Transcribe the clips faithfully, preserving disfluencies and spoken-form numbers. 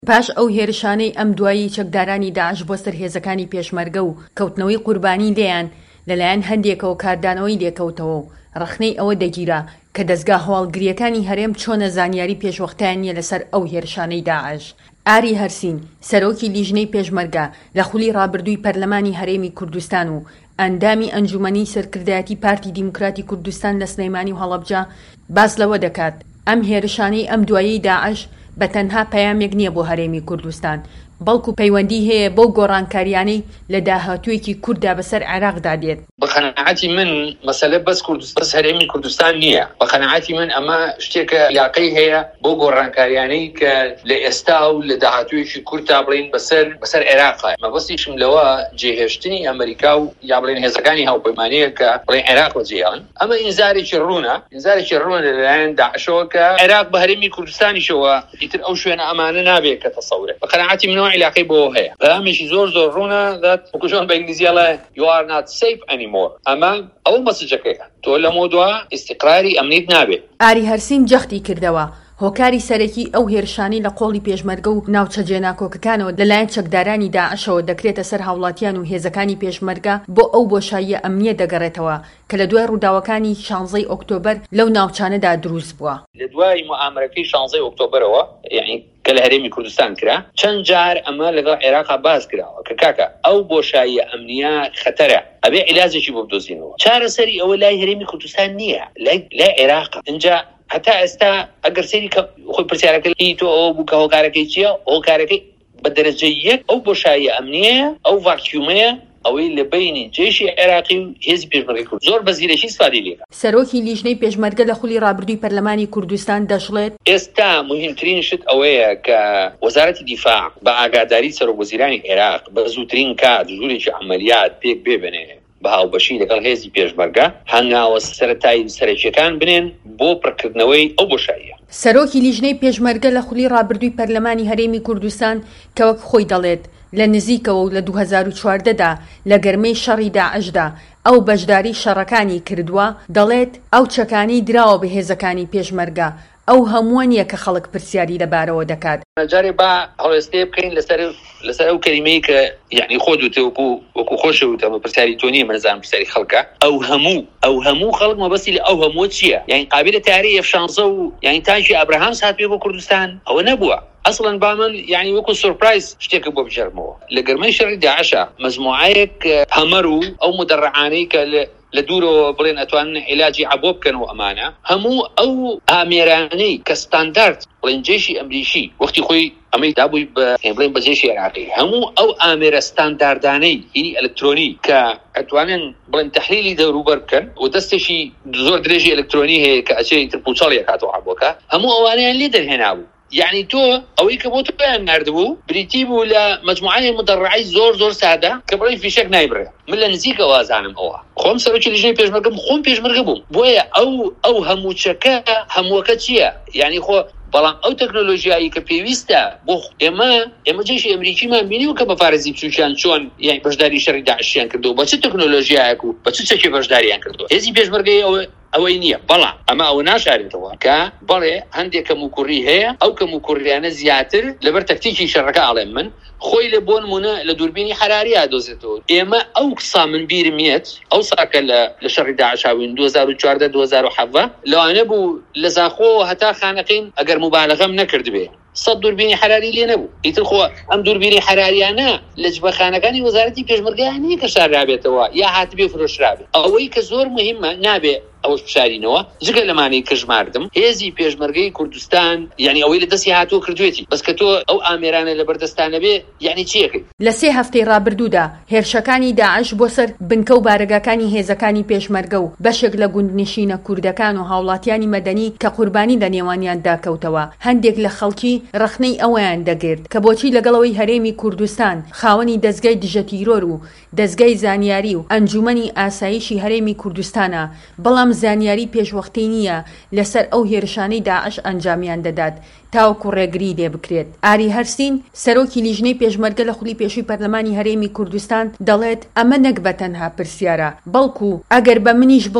پاش ئەو هێرشانەی ئەم دوایی چەکدارانی داعش بۆ سەر هێزەکانی پێشمەرگە و کەوتنەوەی قوربانی لێیان لەلایەن هەندێکەوە کاردانەوەی لێکەوتەوە و ڕخنەی ئەوە دەگیرا کە دەستگا هەواڵگریەکانی هەرێم چۆنە زانیاری پێشوەختیان نیە لەسەر ئەو هێرشانەی داعش. ئاری هەرسین سەرۆکی لیژنەی پێشمەرگە لە خولی ڕابردووی پەرلەمانی هەرێمی کوردستان و ئەندامی ئەنجومەنی سەرکردایەتی پارتی دیموکراتی کوردستان لە سلەیمانی و هەڵەبجە باس لەوە دەکات ئەم هێرشانەی ئەم دوایەی داعش بە تەنها پەیامێک نییە بۆ هەرێمی کوردستان، بەڵکو پەیوەندی هەیە بۆ گۆڕانکاریانەی لە داهاتوویەکی کووردا بەسەر عێراقدا دێت. بە قەناعەتی من مەسەلە بەس کوردستان هەرێمی کوردستان نییە. بە قەناعەتی من ئەمە شتێکە علاقەی هەیە بۆ گۆڕانکاریانەی کە لە ئێستا و لە داهاتوویەکی کووردا بڵین بەسەر بەسەر عێراقە. مەبەستیشم لەوە جێهێشتنی ئەمریکا و یا بڵین هێزەکانی هاوپەیمانەیە کە بڵین عێراق وەجێیان. ئەمە ئینزارێکی ڕوونە، ئینزارێکی ڕوونە لەلایەن داعشەوە کە عێراق بە هەرێمی کوردستانیشەوە ئیتر ئەو شوێنە ئەمانە نابێت کە تەسەورێت. بە قەناعەتی منەوە علاقەی بۆ هەیە. بەڵامێکی زۆر زۆر ڕوونە that وەکوژۆن بە ئینگلیزیەڵە you are not safe anymore. ئەمە ئەو مەسەجەکەیە تۆ لە مۆدووە ئیستیقراری ئەمنیت نابێت. ئاری هەرسین جەختی کردەوە هۆکاری سەرەکی ئەو هێرشانی لە قۆڵی پێشمەرگە و ناوچە جێناکۆکەکانەوە لەلایەن چەکدارانی داعشەوە دەکرێتە سەر هاوڵاتیان و هێزەکانی پێشمەرگە بۆ ئەو بۆشاییە ئەمنیە دەگەڕێتەوە کە لە دوای ڕووداوەکانی شانزەی ئۆکتۆبەر لەو ناوچانەدا دروست بووە. لە دوای موامەرەکەی شانزەی ئۆکتۆبرەوە یعنی کە لە هەرێمی کوردستان کرا چەند جار ئەمە لەگەڵ عێراقا باز کراوە کە کاکە ئەو بۆشاییە ئەمنیە خەتەرە ئەبێ عیلاجێکی بۆ بدۆزینەوە. چارەسەری ئەوە لای هەرێمی کوردستان نییە، لای عێراقە. اینجا هەتا ئێستا ئەگەر سەیری خۆی پرسیارەکەی تۆ ئەوە بوو کە هۆکارەکەی چییە؟ هۆکارەکەی بە دەرەجەی یەک ئەو بۆشاییە ئەمنیەیە، ئەو ڤاکیومەیە ئەوەی لە بینی جێشی عێراقی و هێزی پێشمەرگەی کورد زۆر بە زیرەکی استفادەی لێکا. سەرۆکی لیژنەی پێشمەرگە لە خولی ڕابردووی پەرلەمانی کوردستان دەشڵێت ئێستا مهمترین شت ئەوەیە کە وەزارەتی دیفاع بە ئاگاداری سەرۆکوەزیرانی عێراق بە زووترین کات ژوورێکی عەمەلیات پێک بێبنێ بە هاوبەشی لەگەڵ هێزی پێشمەرگە هەنگاوە سەرەتایی سەرەکیەکان بنێن بۆ پڕکردنەوەی ئەو بۆشاییە. سەرۆکی لیژنەی پێشمەرگە لە خولی ڕابردووی پەرلەمانی هەرێمی کوردستان کە وەک خۆی دەڵێت لە نزیکەوە و لە دوو هەزار و چواردەدا لە گەرمەی شەڕی داعشدا ئەو بەشداری شەڕەکانی کردووە، دەڵێت ئەو چەکانی دراوە بە هێزەکانی پێشمەرگە ئەو هەمووە نییە کە خەڵک پرسیاری لەبارەوە دەکات. جارێ با هەڵوێستێ بکەین لەسەر لەسەر ئەو کەلیمەی کە یعنی خۆ دوتە وەکو وەکو خۆشەوتە بە پرسیاری تۆ نییە، منەزانم پرسیاری خەڵکە. ئەو هەموو ئەو هەموو خەڵک مەبەستی لە ئەو هەمووە چییە؟ یعنی قابلە تاری ئێف شانزە و یعنی تانکی ئەبراهام سات پێ بۆ کوردستان ئەوە نەبووە. ئەسڵەن با من یعنی وەکو سورپرایز شتێکە بۆ بجەرمەوە لە گەرمەی شەڕی داعشە مەجموعەیەک هەمەر و ئەو مدەڕعانەی کە لە دوورەوە بڵێن ئەتوانن عیلاجی عەبۆ بکەنەوە ئەمانە هەموو ئەو ئامێرانەی کە ستاندارد بڵێن جێشی ئەمریکی وەختی خۆی ئەمەی دابووی بە بڵێن بە جێشی عێراقی هەموو ئەو ئامێرە ستانداردانەی هینی ئەلکترۆنی کە ئەتوانن بڵێن تەحلیلی دەوروبەر بکەن و دەستێکی زۆر درێژی ئەلکترۆنی هەیە کە ئەچێ تر پوچەڵێک هاتەوە عەبۆکە هەموو ئەوانەیان لێ دەرهێنابوو. یعنی تۆ ئەوەی کە بۆ تۆ پێیان ناردبوو بریتی بوو لە مەجموعەی مدەڕعی زۆر زۆر سادە کە بڵێن فیشەک نایبڕێ. من لە نزیکەوە ئازانم ئەوە خۆم سەرۆکی لیژنەی پێشمەرگەم خۆم پێشمەرگە بووم بۆیە ئەو ئەو هەموو چەکە هەمووەکە چییە؟ یعنی خۆ بەڵام ئەو تەکنۆلۆژیایی کە پێویستە بۆ ئێمە ئێمە جێشی ئەمریکیمان بینیوە کە بە پارێزی بچووکیان چۆن یعنی بەشداری شەڕی داعشیان کردو بە چ تەکنۆلۆژیایەک و بە چ چەکی بەشداریان کردو. هێزی پێشمەرگەی ئەوە ئەوەی نییە، بەڵام ئەمە ئەوە ناشارێتەوە کە بەڵێ هەندێک کەم و کوڕی هەیە ئەو کەم و کوڕیانە زیاتر لەبەر تەکتیکی شەڕەکە ئاڵێم من خۆی لە بۆ نمونە لە دووربینی حراری ئادۆزێتەوە. ئێمە ئەو قسا من بیرم هێت ئەو ساکە لە شەڕی داعشاوین دوو هەزار و چواردە دوو هەزار و حەڤە لەوانە بوو لە زاخۆ هەتا خانەقین ئەگەر مبالغەم نەکرد بێ سەد دووربینی حراری لێ نەبوو. ئیتر خۆ ئەم دووربینی حراریانە لە جبەخانەکانی وەزارەتی پێشمەرگەیانی کە شاررابێتەوە یا هاتبێ فرۆشرابێت. ئەوەی کە زۆر مهمە نابێ ئەوەش بشارینەوە جگە لەمانەی کەژماردم هێزی پێشمەرگەی کوردستان یعنی ئەوەی لە دەستی هاتووە کردوێتی بەس کە تۆ ئەو ئامێرانە لە بەردەستانە بێ یعنی چیەکەی. لە سێ هەفتەی ڕابردوودا هێرشەکانی داعش بۆ سەر بنکە و بارگاکانی هێزەکانی پێشمەرگە و بەشێک لە گوندنشینە کوردەکان و هاوڵاتیانی مەدەنی کە قوربانی لە نێوانیان داکەوتەوە هەندێک لە خەڵکی ڕخنەی ئەویان دەگرت کە بۆچی لەگەڵەوەی هەرێمی کوردستان خاوەنی دەستگای دژەتیرۆر و دەستگای زانیاری و ئەنجومەنی ئاسایشی هەرێمی کوردستانە بەڵام زانیاری پێشوەختەی نییە لەسەر ئەو هێرشانەی داعش ئەنجامیان دەدات تاوەکو ڕێگری لێ بکرێت. ئاری هەرسین سەرۆکی لیژنەی پێشمەرگە لە خولی پێشووی پەرلەمانی هەرێمی کوردستان دەڵێت ئەمە نەک بە تەنها پرسیارە بەڵکو ئەگەر بە منیش بڵێن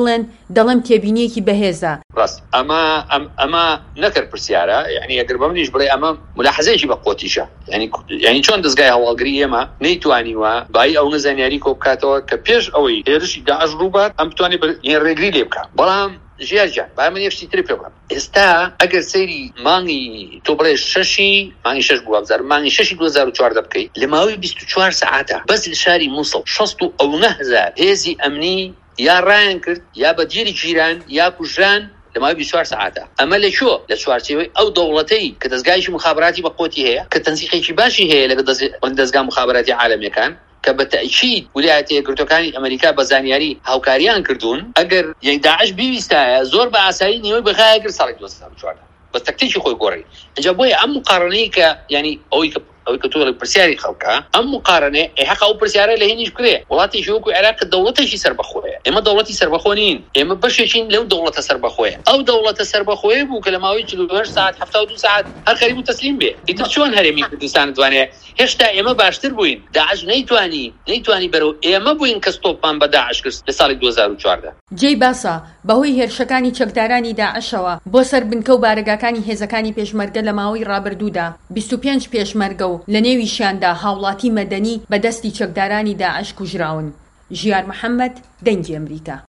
دەڵم تێبینیەکی بەهێزە. ڕاست ئەمە ئەمە نەکرد پرسیارە، یعنی ئەگەر بە منیش بڵێ ئەمە ملاحەزەیەکی بە قۆتیشە، ینی چۆن دەستگای هەواڵگری ئێمە نەیتوانیوە بای ئەو نزانیاری کۆ بکاتەوە کە پێش ئەوەی هێرشی داعش ڕووبات ئەم بتوانێت ڕێگری لێ بکات. بەڵام ژیارجان با من یەکشتی تر پێ بڵێم، ئێستا ئەگەر سەیری مانگی تۆ بڵێ شەشی مانگی شەش بووە بزار مانگی شەشی دوو هەزار و چواردە بکەیت لە ماوەی بیست و چوار سەعاتە بەس لە شاری مووسڵ شەست و ئەونە هەزار هێزی ئەمنی یا ڕایان کرد یا بەجێری جیران یا کوژران لە ماوەی بیست و چوار سەعاتە. ئەمە لە چۆ لە چوارچێوەی ئەو دەوڵەتەی کە دەستگایشی مخابراتی بە قۆتی هەیە کە تەنسیقێکی باشی هەیە لەگەڵ دەستگا مخابراتی عالەمیەکان کە بە تەئکید ویلایەتە یەکگرتوەکانی ئەمریکا بە زانیاری هاوکاریان کردوون. ئەگەر یەک داعش بیویستایە زۆر بە ئاسایی نیوەی بەغایەگر ساڵی دوو هەزار و چواردە بە تەکتیکی خۆی گۆڕی. اینجا بۆیە ئەم مقارنەی کە ینی ئەوەی کە ئەوەی کە تۆ لە پرسیاری خەڵکە ئەم مقارنە حەق ئەو پرسیارە لە هێنیش کرێ وڵاتێکی وەکو عێراق دەوڵەتێکی سەربەخۆیە، ئێمە دەوڵەتی سەربەخۆ نین، ئێمە بەشێکین لەو دەوڵەتە سەربەخۆیە. ئەو دەوڵەتە سەربەخۆیە بوو کە لە ماوەی چل و هەشت ساعت هەفتاد و دوو ساعت هەر خەریب و تەسلیم بێ. ئیتر چۆن هەرێمی کوردستان دوانێ هێشتا ئێمە باشتر بووین، داعش نەیتوانی نەیتوانی بەرەو ئێمە بووین کە ستۆپمان بە داعش کرد لە ساڵی دوو هەزار و چواردە. جێی باسە بەهۆی هێرشەکانی چەکدارانی داعشەوە بۆ سەر بنکە و بارگاکانی هێزەکانی پێشمەرگە لە ماوەی ڕابردوودا بیست و پێنج پێشمەرگە و لە نێویشیاندا هاوڵاتی مەدەنی بەدەستی چەکدارانی داعش کوژراون. ژیار محەممەد، دەنگی ئەمریکا.